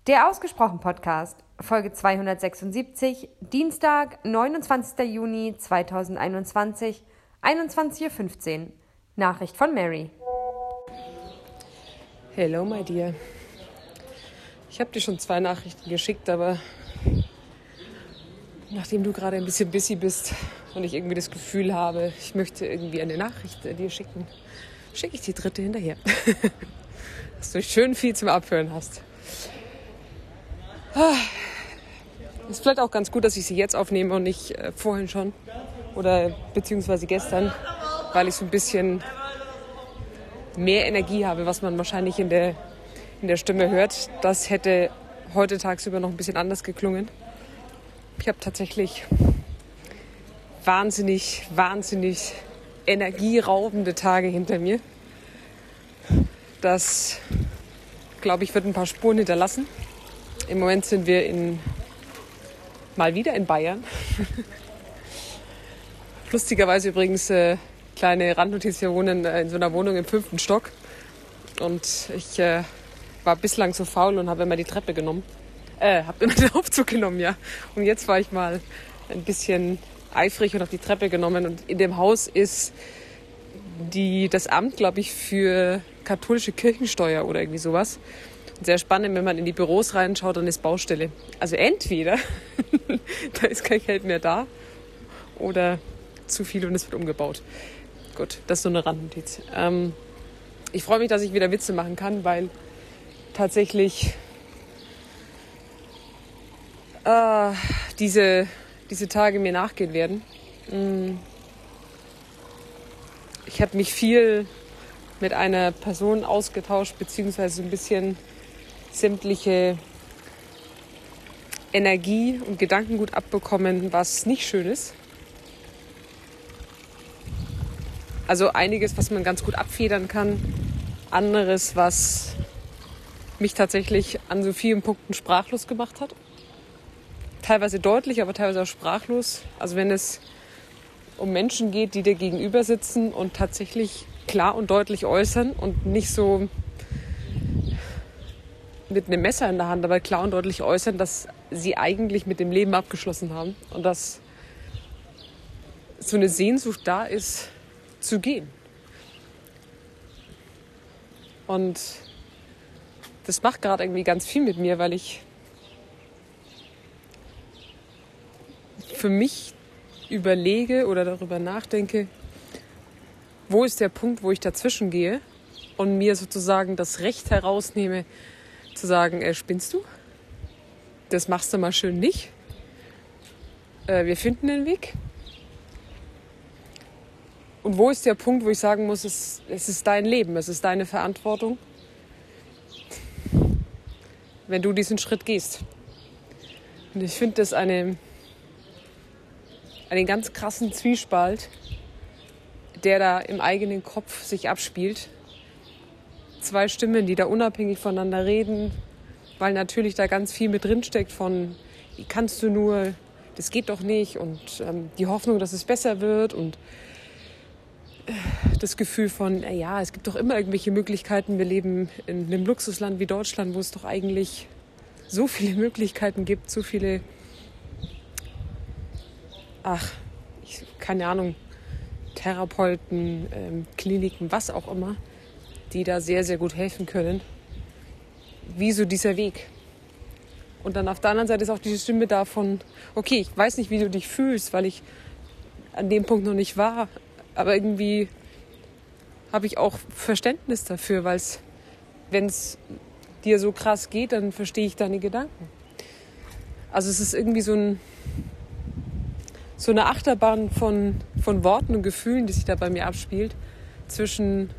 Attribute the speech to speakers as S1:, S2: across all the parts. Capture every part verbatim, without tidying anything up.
S1: Der Ausgesprochen Podcast, Folge zweihundertsechsundsiebzig, Dienstag, neunundzwanzigster Juni zweitausendeinundzwanzig, einundzwanzig Uhr fünfzehn. Nachricht von Mary.
S2: Hello, my dear. Ich habe dir schon zwei Nachrichten geschickt, aber nachdem du gerade ein bisschen busy bist und ich irgendwie das Gefühl habe, ich möchte irgendwie eine Nachricht dir schicken, schicke ich die dritte hinterher. Dass du schön viel zum Abhören hast. Ist vielleicht auch ganz gut, dass ich sie jetzt aufnehme und nicht äh, vorhin schon oder beziehungsweise gestern, weil ich so ein bisschen mehr Energie habe, was man wahrscheinlich in der, in der Stimme hört. Das hätte heute tagsüber noch ein bisschen anders geklungen. Ich habe tatsächlich wahnsinnig, wahnsinnig energieraubende Tage hinter mir. Das, glaube ich, wird ein paar Spuren hinterlassen. Im Moment sind wir in, mal wieder in Bayern. Lustigerweise übrigens, äh, kleine Randnotiz, wir wohnen äh, in so einer Wohnung im fünften Stock. Und ich äh, war bislang so faul und habe immer die Treppe genommen. Äh, habe immer den Aufzug genommen, ja. Und jetzt war ich mal ein bisschen eifrig und habe die Treppe genommen. Und in dem Haus ist die, das Amt, glaube ich, für katholische Kirchensteuer oder irgendwie sowas. Sehr spannend, wenn man in die Büros reinschaut, dann ist Baustelle. Also entweder da ist kein Geld mehr da oder zu viel und es wird umgebaut. Gut, das ist so eine Randnotiz. Ähm, ich freue mich, dass ich wieder Witze machen kann, weil tatsächlich äh, diese, diese Tage mir nachgehen werden. Ich habe mich viel mit einer Person ausgetauscht, beziehungsweise ein bisschen sämtliche Energie und Gedankengut abbekommen, was nicht schön ist. Also einiges, was man ganz gut abfedern kann. Anderes, was mich tatsächlich an so vielen Punkten sprachlos gemacht hat. Teilweise deutlich, aber teilweise auch sprachlos. Also wenn es um Menschen geht, die dir gegenüber sitzen und tatsächlich klar und deutlich äußern und nicht so mit einem Messer in der Hand, aber klar und deutlich äußern, dass sie eigentlich mit dem Leben abgeschlossen haben und dass so eine Sehnsucht da ist, zu gehen. Und das macht gerade irgendwie ganz viel mit mir, weil ich für mich überlege oder darüber nachdenke, wo ist der Punkt, wo ich dazwischen gehe und mir sozusagen das Recht herausnehme, zu sagen, äh, spinnst du? Das machst du mal schön nicht. Äh, wir finden den Weg. Und wo ist der Punkt, wo ich sagen muss, es, es ist dein Leben, es ist deine Verantwortung, wenn du diesen Schritt gehst. Und ich finde das eine, einen ganz krassen Zwiespalt, der da im eigenen Kopf sich abspielt. Zwei Stimmen, die da unabhängig voneinander reden, weil natürlich da ganz viel mit drinsteckt von, wie kannst du nur, das geht doch nicht und ähm, die Hoffnung, dass es besser wird und äh, das Gefühl von, na ja, es gibt doch immer irgendwelche Möglichkeiten. Wir leben in einem Luxusland wie Deutschland, wo es doch eigentlich so viele Möglichkeiten gibt, so viele, ach, ich, keine Ahnung, Therapeuten, ähm, Kliniken, was auch immer, die da sehr, sehr gut helfen können. Wieso dieser Weg? Und dann auf der anderen Seite ist auch diese Stimme davon, okay, ich weiß nicht, wie du dich fühlst, weil ich an dem Punkt noch nicht war, aber irgendwie habe ich auch Verständnis dafür, weil es, wenn es dir so krass geht, dann verstehe ich deine Gedanken. Also es ist irgendwie so ein so eine Achterbahn von, von Worten und Gefühlen, die sich da bei mir abspielt, zwischen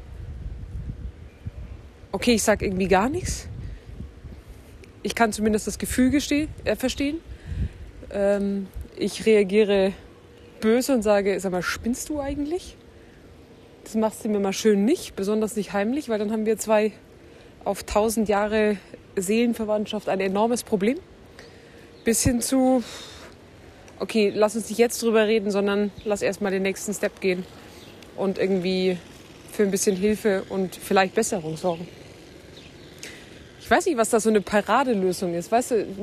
S2: okay, ich sage irgendwie gar nichts. Ich kann zumindest das Gefühl gestehen, äh, verstehen. Ähm, ich reagiere böse und sage, sag mal, spinnst du eigentlich? Das machst du mir mal schön nicht, besonders nicht heimlich, weil dann haben wir zwei auf tausend Jahre Seelenverwandtschaft ein enormes Problem. Bis hin zu, okay, lass uns nicht jetzt drüber reden, sondern lass erst mal den nächsten Step gehen und irgendwie für ein bisschen Hilfe und vielleicht Besserung sorgen. ich weiß nicht, was da so eine Paradelösung ist. Weißt du,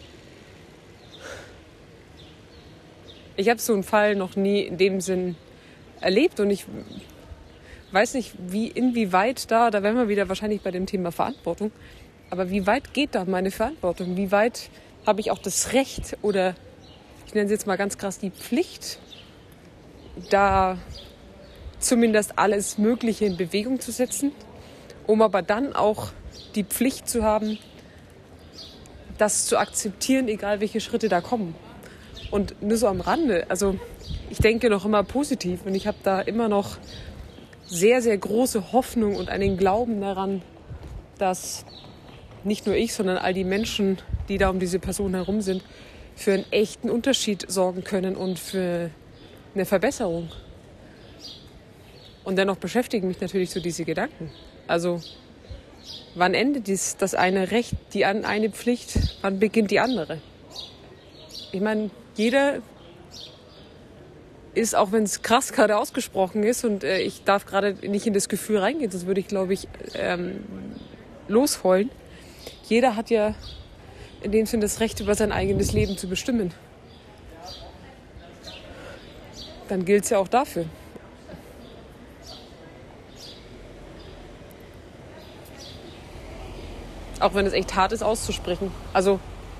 S2: ich habe so einen Fall noch nie in dem Sinn erlebt und ich weiß nicht, wie inwieweit da, da wären wir wieder wahrscheinlich bei dem Thema Verantwortung, aber wie weit geht da meine Verantwortung? Wie weit habe ich auch das Recht oder ich nenne es jetzt mal ganz krass die Pflicht, da zumindest alles Mögliche in Bewegung zu setzen, um aber dann auch die Pflicht zu haben, das zu akzeptieren, egal welche Schritte da kommen. Und nur so am Rande, also ich denke noch immer positiv und ich habe da immer noch sehr, sehr große Hoffnung und einen Glauben daran, dass nicht nur ich, sondern all die Menschen, die da um diese Person herum sind, für einen echten Unterschied sorgen können und für eine Verbesserung. Und dennoch beschäftigen mich natürlich so diese Gedanken. Also wann endet dies, das eine Recht, die eine Pflicht, wann beginnt die andere? Ich meine, jeder ist, auch wenn es krass gerade ausgesprochen ist und äh, ich darf gerade nicht in das Gefühl reingehen, sonst würde ich, glaube ich, ähm, losheulen. Jeder hat ja in dem Sinne das Recht, über sein eigenes Leben zu bestimmen. Dann gilt es ja auch dafür. Auch wenn es echt hart ist auszusprechen. Also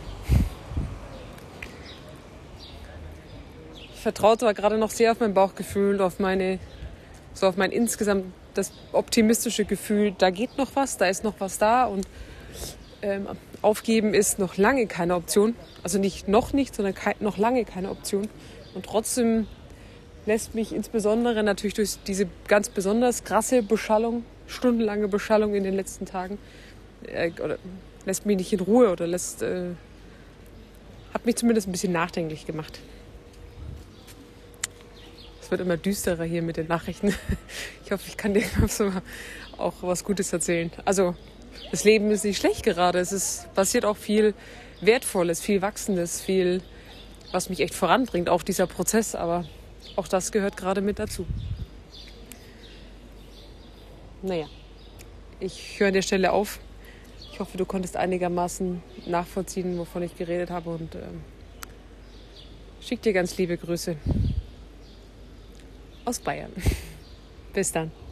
S2: ich vertraue zwar gerade noch sehr auf mein Bauchgefühl, auf meine, so auf mein insgesamt das optimistische Gefühl, da geht noch was, da ist noch was da und ähm, aufgeben ist noch lange keine Option. Also nicht noch nicht, sondern ke- noch lange keine Option. Und trotzdem lässt mich insbesondere natürlich durch diese ganz besonders krasse Beschallung, stundenlange Beschallung in den letzten Tagen, äh, oder lässt mich nicht in Ruhe oder lässt, äh, hat mich zumindest ein bisschen nachdenklich gemacht. Es wird immer düsterer hier mit den Nachrichten. Ich hoffe, ich kann dir auch was Gutes erzählen. Also das Leben ist nicht schlecht gerade. Es ist, passiert auch viel Wertvolles, viel Wachsendes, viel, was mich echt voranbringt, auch dieser Prozess. Aber auch das gehört gerade mit dazu. Naja, ich höre an der Stelle auf. Ich hoffe, du konntest einigermaßen nachvollziehen, wovon ich geredet habe. Und ähm, schick dir ganz liebe Grüße aus Bayern. Bis dann.